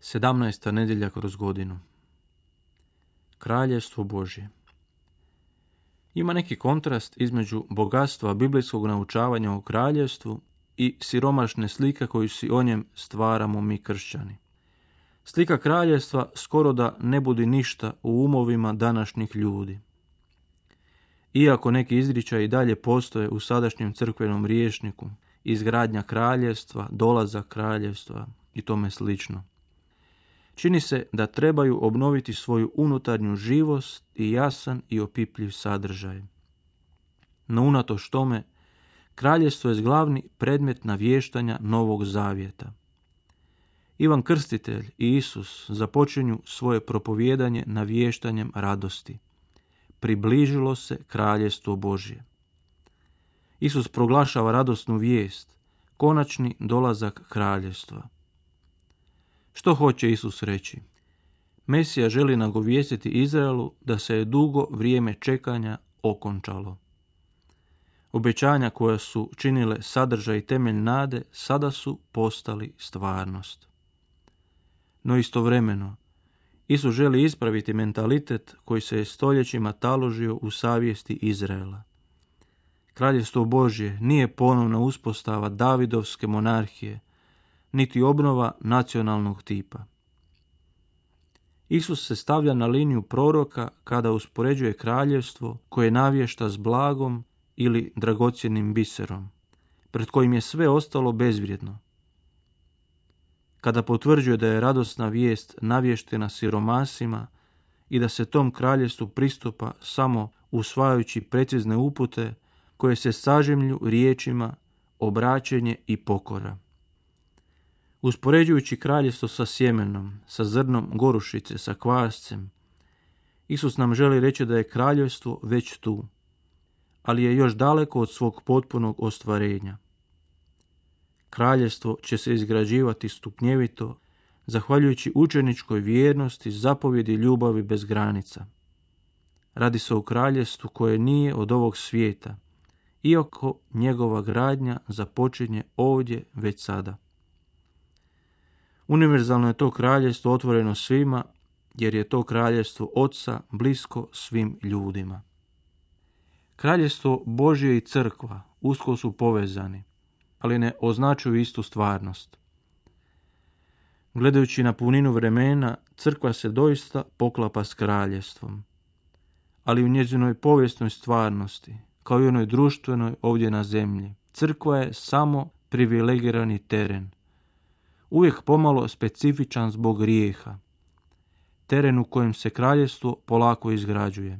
17. nedjelja kroz godinu. Kraljevstvo Božje. Ima neki kontrast između bogatstva biblijskog naučavanja o kraljevstvu i siromašne slike koju si o njem stvaramo mi kršćani. Slika kraljevstva skoro da ne budi ništa u umovima današnjih ljudi. Iako neki izričaji i dalje postoje u sadašnjem crkvenom rječniku, izgradnja kraljevstva, dolazak kraljevstva i tome slično. Čini se da trebaju obnoviti svoju unutarnju živost i jasan i opipljiv sadržaj. No unatoč tome, kraljevstvo je glavni predmet navještanja Novog Zavjeta. Ivan Krstitelj i Isus započinju svoje propovijedanje navještanjem radosti. Približilo se kraljevstvo Božje. Isus proglašava radosnu vijest, konačni dolazak kraljevstva. Što hoće Isus reći? Mesija želi nagovijestiti Izraelu da se je dugo vrijeme čekanja okončalo. Obećanja koja su činile sadržaj i temelj nade sada su postali stvarnost. No istovremeno, Isus želi ispraviti mentalitet koji se je stoljećima taložio u savjesti Izraela. Kraljevstvo Božje nije ponovna uspostava Davidovske monarhije, niti obnova nacionalnog tipa. Isus se stavlja na liniju proroka kada uspoređuje kraljevstvo koje navješta s blagom ili dragocjenim biserom, pred kojim je sve ostalo bezvrijedno. Kada potvrđuje da je radosna vijest navještena siromasima i da se tom kraljevstvu pristupa samo usvajajući precizne upute koje se sažemlju riječima obraćenje i pokora. Uspoređujući kraljevstvo sa sjemenom, sa zrnom gorušice, sa kvascem, Isus nam želi reći da je kraljevstvo već tu, ali je još daleko od svog potpunog ostvarenja. Kraljevstvo će se izgrađivati stupnjevito, zahvaljujući učeničkoj vjernosti, zapovjedi ljubavi bez granica. Radi se o kraljevstvu koje nije od ovog svijeta, iako njegova gradnja započinje ovdje već sada. Univerzalno je to kraljevstvo otvoreno svima, jer je to kraljevstvo Oca blisko svim ljudima. Kraljevstvo Božje i crkva usko su povezani, ali ne označuju istu stvarnost. Gledajući na puninu vremena, crkva se doista poklapa s kraljevstvom, ali u njezinoj povijesnoj stvarnosti, kao i onoj društvenoj ovdje na zemlji, crkva je samo privilegirani teren, uvijek pomalo specifičan zbog grijeha, teren u kojem se kraljevstvo polako izgrađuje.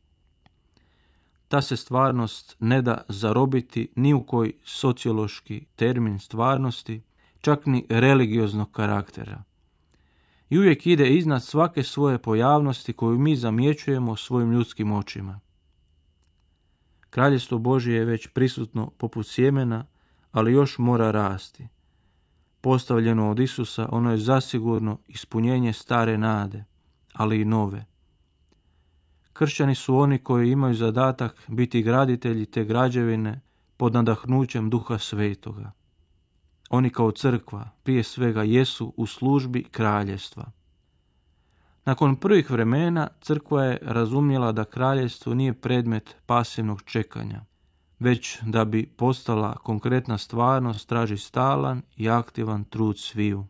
Ta se stvarnost ne da zarobiti ni u koji sociološki termin stvarnosti, čak ni religioznog karaktera. I uvijek ide iznad svake svoje pojavnosti koju mi zamjećujemo svojim ljudskim očima. Kraljevstvo Božje je već prisutno poput sjemena, ali još mora rasti. Postavljeno od Isusa, ono je zasigurno ispunjenje stare nade, ali i nove. Kršćani su oni koji imaju zadatak biti graditelji te građevine pod nadahnućem Duha Svetoga. Oni kao crkva prije svega jesu u službi kraljevstva. Nakon prvih vremena crkva je razumjela da kraljevstvo nije predmet pasivnog čekanja, već da bi postala konkretna stvarnost traži stalan i aktivan trud sviju.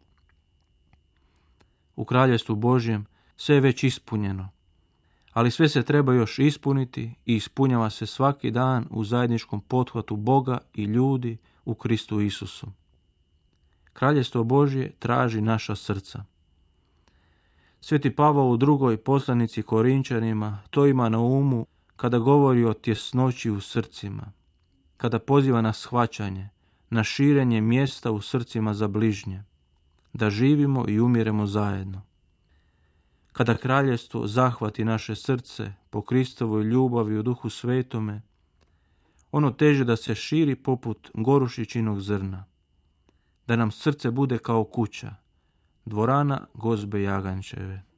U kraljevstvu Božjem sve je već ispunjeno, ali sve se treba još ispuniti i ispunjava se svaki dan u zajedničkom pothvatu Boga i ljudi u Kristu Isusu. Kraljevstvo Božje traži naša srca. Sveti Pavao u drugoj poslanici Korinčanima to ima na umu kada govori o tjesnoći u srcima, kada poziva na shvaćanje, na širenje mjesta u srcima za bližnje, da živimo i umiremo zajedno. Kada kraljevstvo zahvati naše srce po Kristovoj ljubavi u Duhu Svetome, ono teže da se širi poput gorušičinog zrna, da nam srce bude kao kuća, dvorana Gospe Jagančeve.